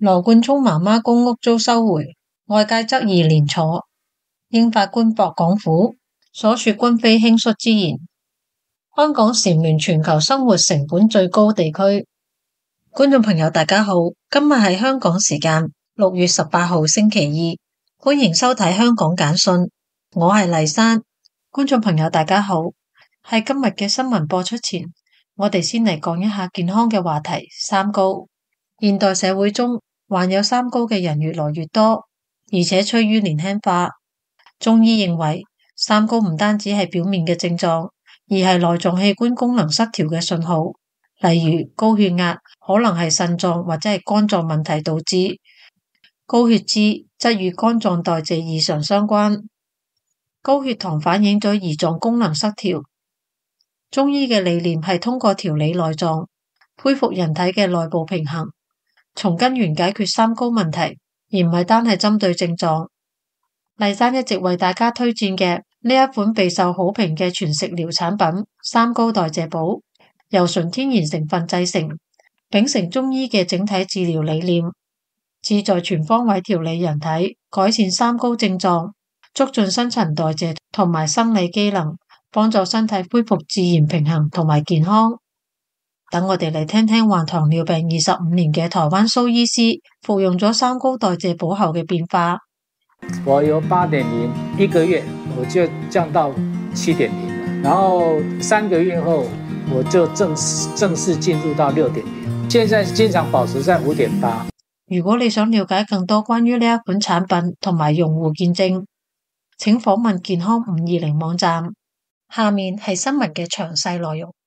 羅冠聰媽媽公屋遭收回，外界質疑連坐，應法官駁港府所說均非輕率之言。香港蟬聯全球生活成本最高地區。觀眾朋友大家好，今日係香港時間6月18號星期二，歡迎收睇香港簡訊，我係麗珊。觀眾朋友大家好，喺今日嘅新聞播出前，我哋先嚟講一下健康嘅話題。三高，現代社會中患有三高嘅人越來越多，而且趨於年輕化。中醫認為，三高唔單止係表面嘅症狀，而係內臟器官功能失調嘅信號。例如高血壓可能係腎臟或者係肝臟問題導致，高血脂則與肝臟代謝異常相關。高血糖反映咗胰臟功能失調。中醫嘅理念係通過調理內臟，恢復人體嘅內部平衡，從根源解決三高問題，而唔係單係針對症狀。麗珊一直為大家推薦嘅呢一款備受好評嘅全食療產品三高代謝寶，由純天然成分製成，秉承中醫嘅整體治療理念，旨在全方位調理人體，改善三高症狀，促進新陳代謝同埋生理機能，幫助身體恢復自然平衡同埋健康。等我哋嚟聽聽患糖尿病25年嘅台灣蘇醫師服用咗三高代謝寶後嘅變化。 我由8.0一個月我就降到7.0，然後3個月後我就正式進入到6.0，現在經常保持在5.8。 如果你想了解更多關於呢一款產品同埋用戶見證，請訪問健康520網站。下面係新聞嘅詳細內容。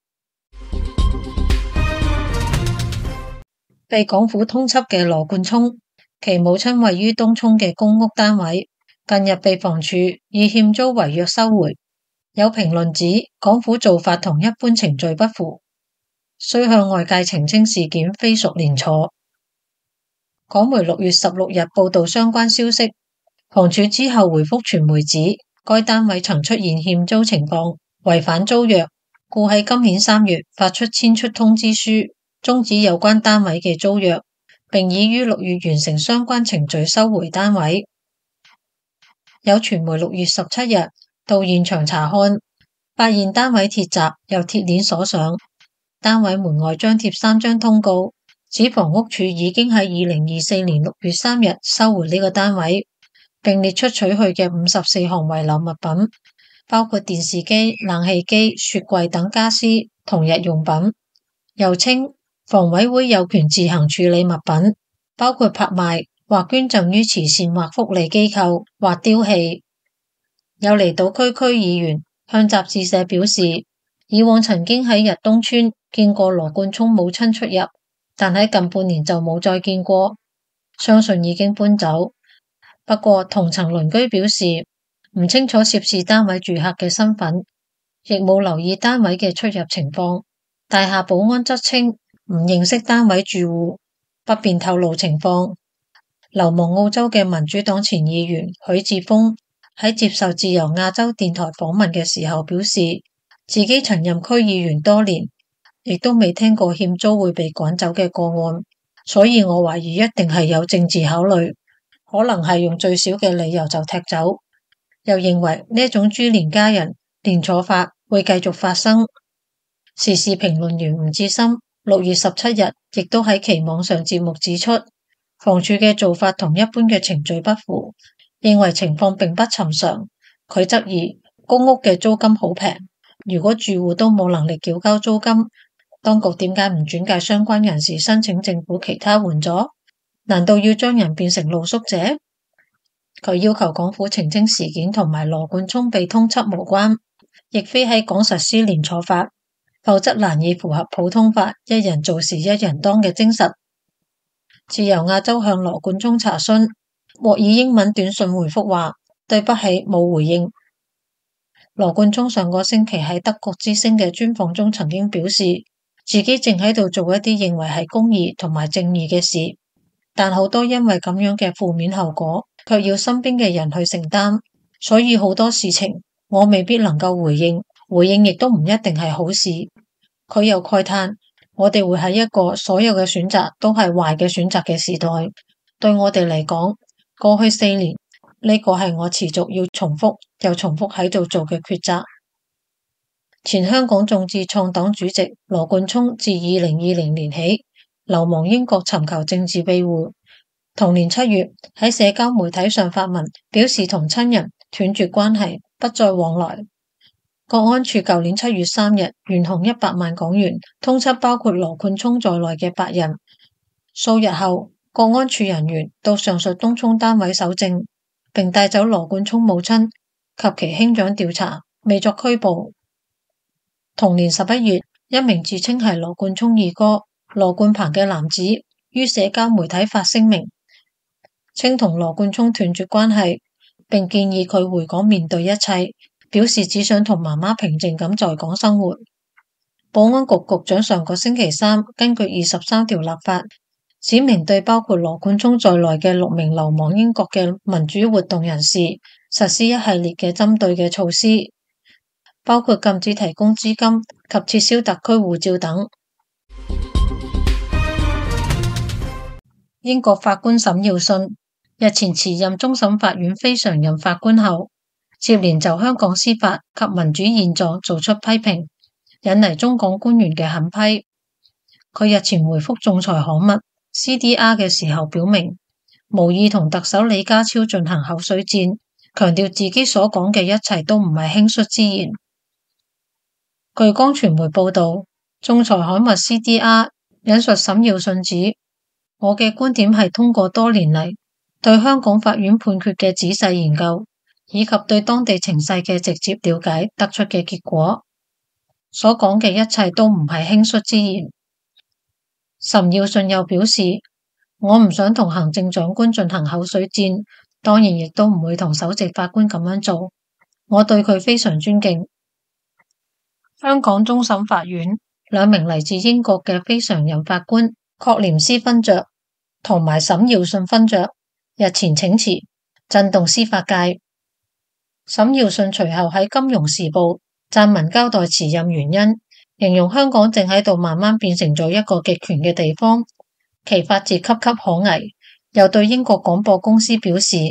被港府通緝嘅羅冠聰，其母親位於東涌嘅公屋單位，近日被房署以欠租違約收回。有評論指港府做法同一般程序不符，需向外界澄清事件非屬連坐。港媒6月16日報道相關消息，房署之後回覆傳媒指，該單位曾出現欠租情況，違反租約，故喺今年3月發出遷出通知書，終止有關單位嘅租約，並已於6月完成相關程序收回單位。有傳媒6月17日到現場查看，發現單位鐵閘由鐵鏈鎖上，單位門外張貼3張通告，指房屋署已經喺2024年6月3日收回呢個單位，並列出取去嘅54項遺留物品，包括電視機、冷氣機、雪櫃等家私同日用品。又稱房委會有權自行處理物品，包括拍賣或捐贈於慈善或福利機構或丟棄。有離島區區議員向集誌社表示，以往曾經喺日東村見過羅冠聰母親出入，但喺近半年就冇再見過，相信已經搬走。不過同層鄰居表示唔清楚涉事單位住客嘅身份，亦冇留意單位嘅出入情況。大廈保安則稱唔認識單位住戶，不便透露情況。流亡澳洲嘅民主黨前議員許智峰喺接受自由亞洲電台訪問嘅時候表示，自己曾任區議員多年，亦都未聽過欠租會被趕走嘅個案，所以我懷疑一定係有政治考慮，可能係用最少嘅理由就踢走。又認為呢一種株連家人連坐法會繼續發生。時事評論員吳志森6月17日亦都喺其網上節目指出，房署嘅做法同一般嘅程序不符，認為情況並不尋常。佢質疑公屋嘅租金好平，如果住戶都冇能力繳交租金，當局點解唔轉介相關人士申請政府其他援助？難道要將人變成露宿者？佢要求港府澄清事件同埋羅冠聰被通緝無關，亦非喺港實施連坐法，否則難以符合普通法一人做事一人當嘅精神。自由亞洲向羅冠聰查詢，獲以英文短信回覆話對不起，冇回應。羅冠聰上個星期喺德國之聲嘅專訪中曾經表示，自己正喺度做一啲認為係公義同埋正義嘅事，但好多因為咁樣嘅負面後果，卻要身邊嘅人去承擔，所以好多事情我未必能夠回應亦都唔一定係好事。佢又慨嘆，我哋會喺一個所有嘅選擇都係壞嘅選擇嘅時代， 對我哋嚟講，過去4年呢個係我持續要重複又重複喺度做嘅抉擇。前香港眾志創黨主席羅冠聰自2020年起流亡英國尋求政治庇護，同年7月喺社交媒體上發文表示同親人斷絕關係，不再往來。國安處舊年7月3日懸紅100萬港元通緝包括羅冠聰在內嘅8人。數日後，國安處人員到上述東涌單位搜證，並帶走羅冠聰母親及其兄長調查，未作拘捕。同年11月，一名自稱係羅冠聰二哥羅冠鵬嘅男子於社交媒體發聲明，稱同羅冠聰斷絕關係，並建議佢回港面對一切，表示只想同媽媽平靜咁在港生活。保安局局長上個星期三根據23條立法，指明對包括羅冠聰在內嘅6名流亡英國嘅民主活動人士實施一系列嘅針對嘅措施，包括禁止提供資金及撤銷特區護照等。英國法官沈耀信日前辭任終審法院非常任法官後，接連就香港司法及民主現狀做出批評，引嚟中港官員嘅狠批。佢日前回覆仲裁刊物 CDR 嘅時候表明，無意同特首李家超進行口水戰，強調自己所講嘅一切都唔係輕率之言。據光傳媒報道，仲裁刊物 CDR 引述沈耀信指，我嘅觀點係通過多年嚟對香港法院判決嘅仔細研究，以及對當地情勢嘅直接了解得出嘅結果，所講嘅一切都唔係輕率之言。沈耀信又表示，我唔想同行政長官進行口水戰，當然亦都唔會同首席法官咁樣做，我對佢非常尊敬。香港終審法院2名嚟自英國嘅非常任法官確廉斯勳爵同埋沈耀信勳爵日前請辭，震動司法界。沈耀信隨後喺《金融時報》撰文交代辭任原因，形容香港正喺度慢慢變成咗一個極權嘅地方，其法治岌岌可危。又對英國廣播公司表示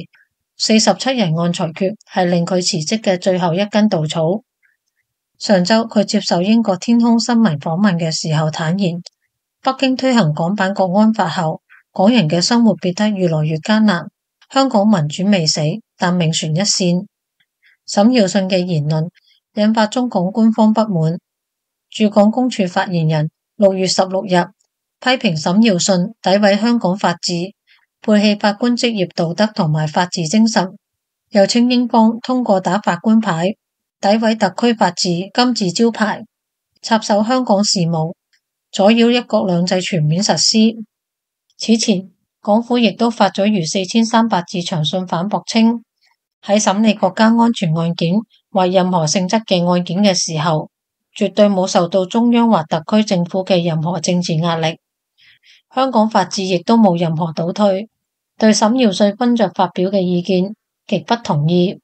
，47人案裁決係令佢辭職嘅最後一根稻草。上週佢接受英國天空新聞訪問嘅時候坦言，北京推行港版國安法後，港人嘅生活變得越來越艱難。香港民主未死，但命懸一線。沈耀信嘅言論引發中港官方不滿。駐港公署發言人6月16日批評沈耀信詆毀香港法治，背棄法官職業道德同埋法治精神，又稱英方通過打法官牌詆毀特區法治金字招牌，插手香港事務，阻擾一國兩制全面實施。此前，港府亦都發咗逾4300字長信反駁，稱喺審理國家安全案件或任何性質嘅案件嘅時候，絕對冇受到中央或特區政府嘅任何政治壓力，香港法治亦都冇任何倒退。對沈耀信勳爵發表嘅意見極不同意。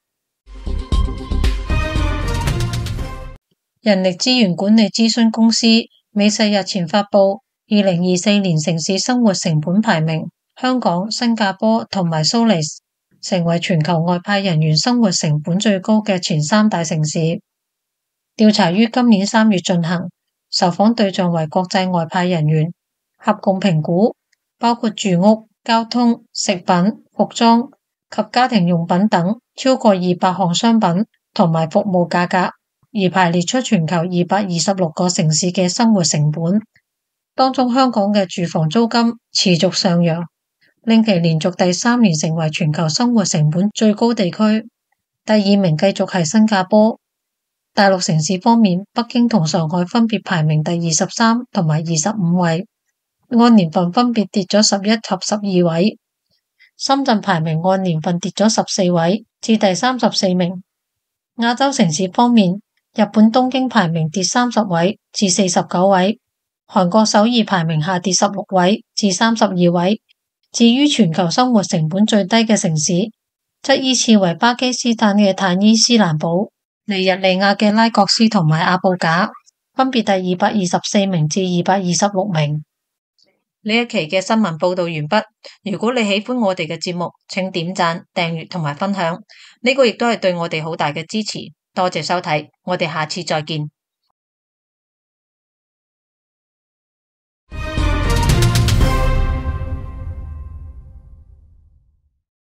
人力資源管理諮詢公司美世日前發布2024年城市生活成本排名，香港、新加坡同埋蘇黎世成為全球外派人員生活成本最高嘅前3大城市。調查於今年3月進行，受訪對象為國際外派人員，合共評估包括住屋、交通、食品、服裝及家庭用品等超過200項商品同埋服務價格，而排列出全球226個城市嘅生活成本。當中香港嘅住房租金持續上揚，令其連續第3年成為全球生活成本最高地區。第2名繼續係新加坡。大陸城市方面，北京同上海分別排名第23同埋25位，按年份分別跌咗11及12位。深圳排名按年份跌咗14位，至第34名。亞洲城市方面，日本東京排名跌30位，至49位。韓國首爾排名下跌16位，至32位。至於全球生活成本最低嘅城市，則依次為巴基斯坦嘅坦伊斯蘭堡、尼日利亞嘅拉各斯同埋阿布賈，分別第224名至226名。 呢一期嘅新聞報道完畢。如果你喜歡我哋嘅節目，請點讚、訂閱同埋分享，呢個亦都係對我哋好大嘅支持。多謝收睇，我哋下次再見。